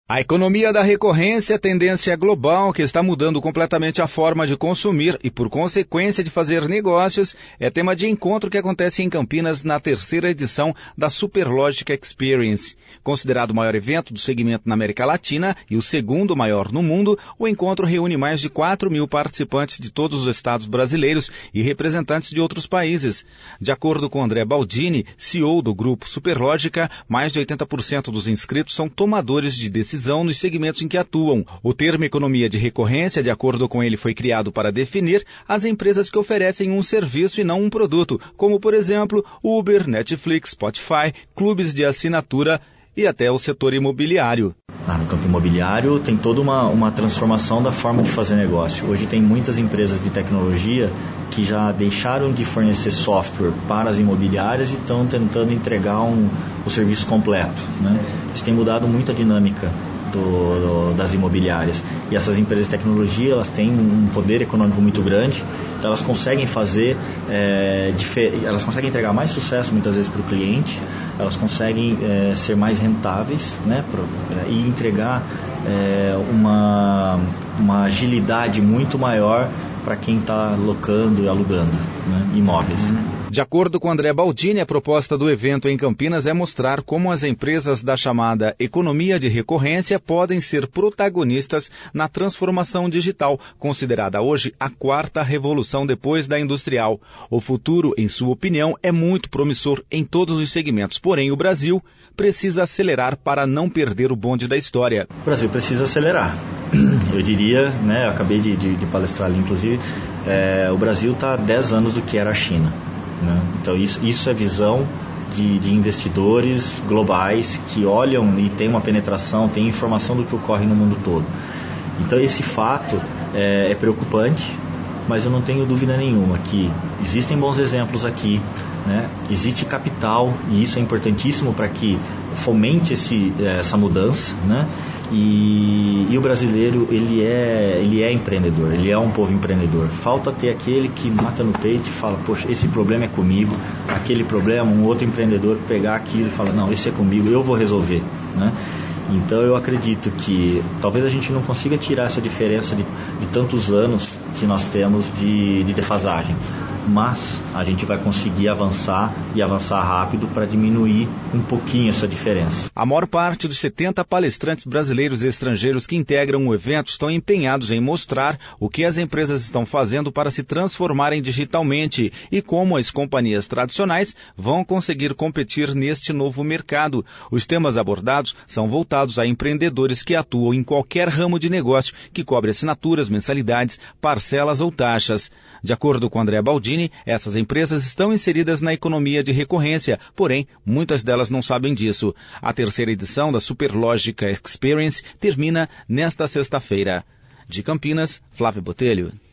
A economia da recorrência é tendência global que está mudando completamente a forma de consumir e, por consequência, de fazer negócios, é tema de encontro que acontece em Campinas na terceira edição da Superlogic Experience. Considerado o maior evento do segmento na América Latina e o segundo maior no mundo, o encontro reúne mais de 4.000 participantes de todos os estados brasileiros e representantes de outros países. De acordo com André Baldini, CEO do grupo Superlógica, mais de 80% dos inscritos são tomadores de decisão nos segmentos em que atuam. O termo economia de recorrência, de acordo com ele, foi criado para definir as empresas que oferecem um serviço e não um produto, como, por exemplo, Uber, Netflix, Spotify, clubes de assinatura e até o setor imobiliário. No campo imobiliário tem toda uma transformação da forma de fazer negócio. Hoje tem muitas empresas de tecnologia que já deixaram de fornecer software para as imobiliárias e estão tentando entregar o serviço completo, né? Isso tem mudado muito a dinâmica das imobiliárias. E essas empresas de tecnologia, elas têm um poder econômico muito grande, então elas conseguem elas conseguem entregar mais sucesso muitas vezes para o cliente, elas conseguem ser mais rentáveis, né, e entregar uma agilidade muito maior para quem está locando e alugando, né, imóveis. De acordo com André Baldini, a proposta do evento em Campinas é mostrar como as empresas da chamada economia de recorrência podem ser protagonistas na transformação digital, considerada hoje a quarta revolução depois da industrial. O futuro, em sua opinião, é muito promissor em todos os segmentos, porém o Brasil precisa acelerar para não perder o bonde da história. O Brasil precisa acelerar. Eu diria, né, eu acabei de palestrar ali, inclusive, o Brasil está há 10 anos do que era a China. Então isso é visão de investidores globais que olham e têm uma penetração, têm informação do que ocorre no mundo todo. Então esse fato é preocupante, mas eu não tenho dúvida nenhuma que existem bons exemplos aqui, né? Existe capital e isso é importantíssimo para que fomente essa mudança, né? E o brasileiro, ele é empreendedor, ele é um povo empreendedor. Falta ter aquele que mata no peito e fala, poxa, esse problema é comigo, aquele problema, um outro empreendedor pegar aquilo e falar, não, esse é comigo, eu vou resolver, né? Então eu acredito que talvez a gente não consiga tirar essa diferença de tantos anos que nós temos de defasagem, mas a gente vai conseguir avançar e avançar rápido para diminuir um pouquinho essa diferença. A maior parte dos 70 palestrantes brasileiros e estrangeiros que integram o evento estão empenhados em mostrar o que as empresas estão fazendo para se transformarem digitalmente e como as companhias tradicionais vão conseguir competir neste novo mercado. Os temas abordados são voltados a empreendedores que atuam em qualquer ramo de negócio que cobre assinaturas, mensalidades, parcelas ou taxas. De acordo com André Baldini, essas empresas estão inseridas na economia de recorrência, porém, muitas delas não sabem disso. A terceira edição da Superlogic Experience termina nesta sexta-feira. De Campinas, Flávio Botelho.